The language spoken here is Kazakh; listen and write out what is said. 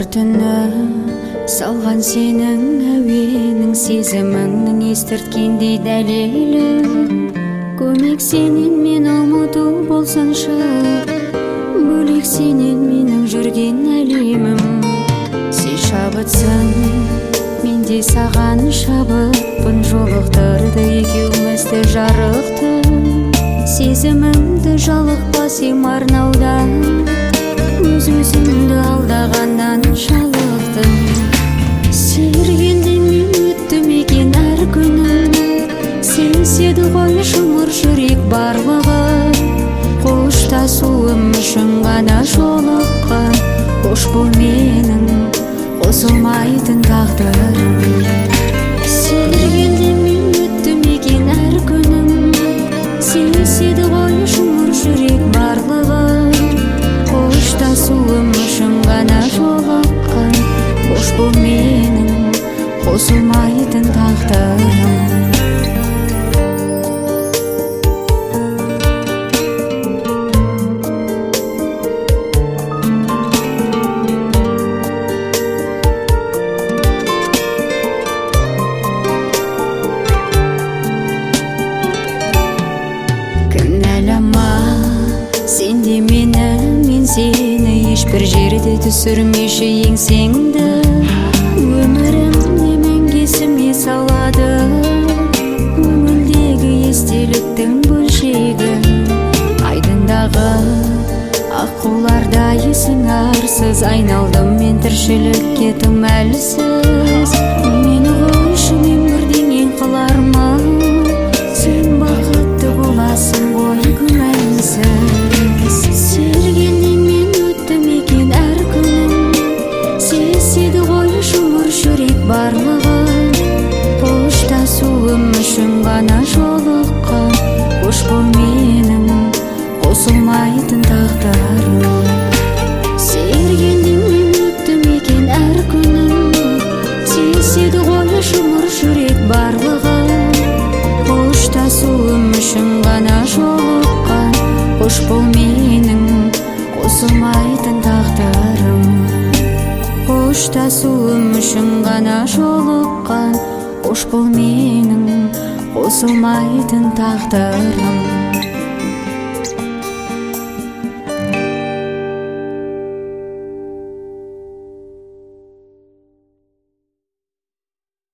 Қоңыр түні салған сенің әуенің, сезіміңнің естірткендей дәлелі. Көмек сенен мен ұмыту болсаншы, бөлек сенен менің жүрген әлемім. Сен шабытсың, мен де саған шабытпын, жолықтырды екеумізді жарықты. Сезімімді жалықпа сен арнауда, өз-өзімді алдағаннан жалықтым. Сергелде мен өттім екен әр күнім, сенседі ғой жұмыр жүрек барлығы. Қоштасуым үшін ғана жолыққан, қош бол менің қосылмайтын тағдырым. Сергелде мен өттім екен әр күнім, сенседі ғой жұмыр жүрек барлығы. Қоштасуым үшін ғана жолыққан, қош бол менің қосылмайтын тағдырым. Кінәлама сен де мені, мен сені, ешбір жерде түсірмеші еңсеңді. Өмірімде мәңгі есіме салады көңілдегі естеліктің бөлшегі. Айдындағы аққуларда есің арсыз, айналдым мен тіршілікке тым әлсіз. Мені қойшы мен бірдеңе қыларма, сен бақытты боласың ғой күмәнсіз. Сергелде мен өттім екен әр күнім, сезеді ғой жұмыр жүрек барлығы. Қоштасуым үшін ғана жолыққан, қош бол менің қосылмайтын тағдырым. Сергелде мен өттім екен әр күнім, сезеді ғой жұмыр жүрек барлығы. Қоштасуым үшін ғана жолыққан, қош бол менің қосылмайтын тағдырым. Қоштасуым үшін ғана жолыққан, қош бол менің қосылмайтын тағдырым.